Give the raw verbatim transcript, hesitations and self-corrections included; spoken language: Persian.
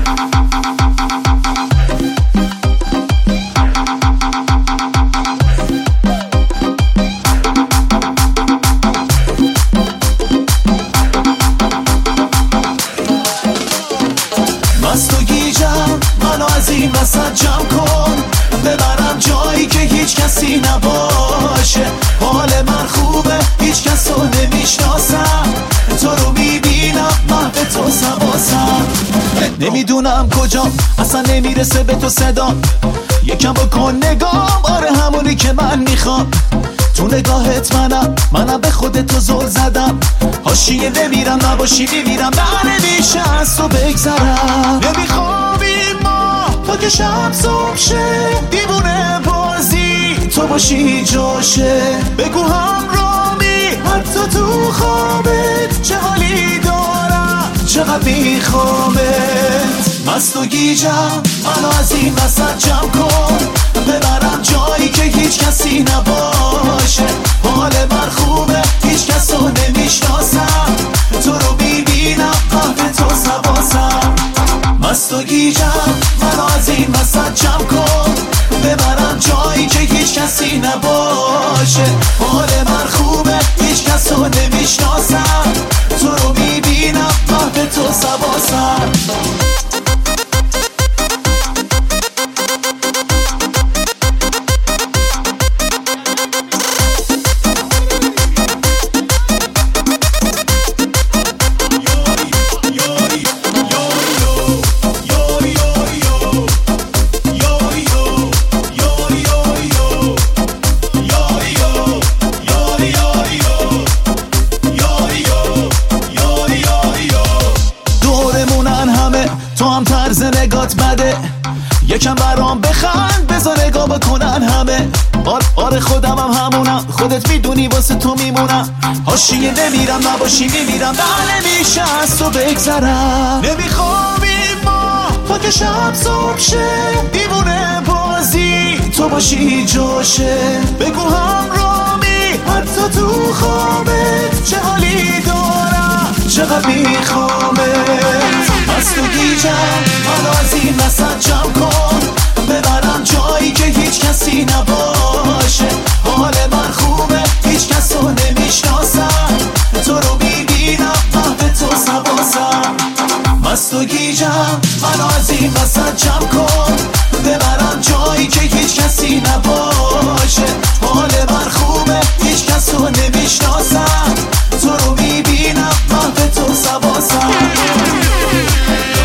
مست و گیجم منو از این وسط جمع کن، ببرم جایی که هیچ کسی نباشه. حال من خوبه هیچ کس رو نمیشناسم، تو رو میبینم محو تو سواسم. نمیدونم کجا اصلا نمیرسه به تو صدا، یکم بکن نگام، آره همونی که من میخوام. تو نگاهت منم منم به خودت تو زل زدم، حاشیه نمیرم نباشی میمیرم، نه نمیشه از تو بگذرم. نمیخوابیم ما تا که شب صبح شه، دیوونه بازی تو باشی جاشه. بگو همرامی حتی تو خوابت چه حالی دارم، چقدر میخوامت. مست و گیجم منو از این وسط جمع کن، ببرم جایی که هیچ کسی نباشه. حال من خوبه هیچ کس رو نمیشناسم، تو رو میبینم قهر تو سواسم. مست و گیجم منو از این وسط جمع کن، ببرم جایی که هیچ کسی نباشه. حال من خوبه هیچ کس رو نمیشناسم، تو رو میبینم قهر تو سواسم. تو هم طرز نگات بده، یکم برام بخند بذار نگاه بکنن همه. آر آره خودم هم همونم، خودت میدونی واسه تو میمونم. حاشیه نمیرم نباشی میمیرم، نه نمیشه از تو بگذرم. نمیخوابیم ما تا که شب صبح شه، دیوونه بازی تو باشی جاشه. بگو همرامی حتی تو خوابت چه حالی دارم، چقدر میخوامت. مست و گیجم منو از این وسط جمع کن، ببرم جایی که هیچ کسی نباشه. حال من خوبه هیچ کس رو نمیشناسم، تو رو میبینم محو تو سواسم. مست و گیجم منو از این وسط جمع کن، ببرم جایی که هیچ کسی نباشه. حال من خوبه هیچ کس رو نمیشناسم، تو رو میبینم محو تو سواسم.